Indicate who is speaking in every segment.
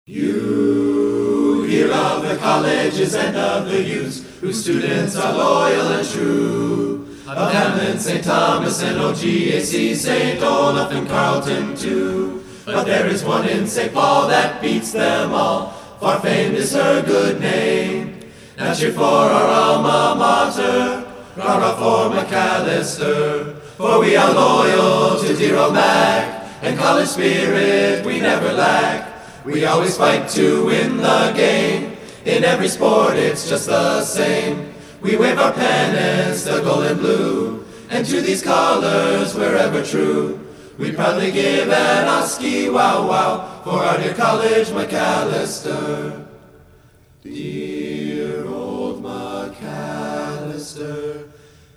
Speaker 1: You hear of the colleges and of the youths, whose students are loyal and true. Of Hamlin, St. Thomas, and OGAC, St. Olaf, and Carleton too. But there is one in St. Paul that beats them all, far famed is her good name. Now cheer for our alma mater, rah-rah for Macalester, for we are loyal to dear old Mac, and college spirit we never lack. We always fight to win the game, in every sport it's just the same. We wave our pennants, the gold and blue, and to these colors we're ever true. We proudly give an Oski wow wow for our dear college Macalester. Dear old Macalester,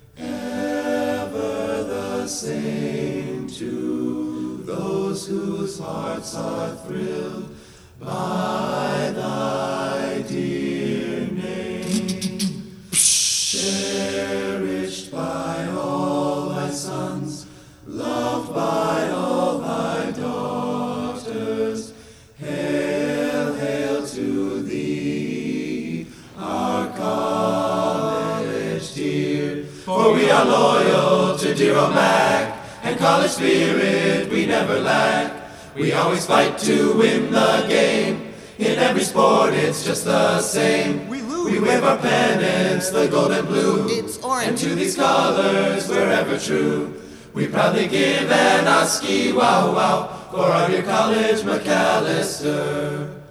Speaker 1: ever the same to those whose hearts are thrilled by thy dear name. Cherished by all thy sons, loved by all thy daughters, hail, hail to thee, our college dear. For we are loyal to dear old Mac, and college spirit we never lack. We always fight to win the game, in every sport it's just the same. We wave our pennants, the gold and blue,
Speaker 2: it's orange,
Speaker 1: and to these colors we're ever true. We proudly give an Oski wow wow for our dear college Macalester.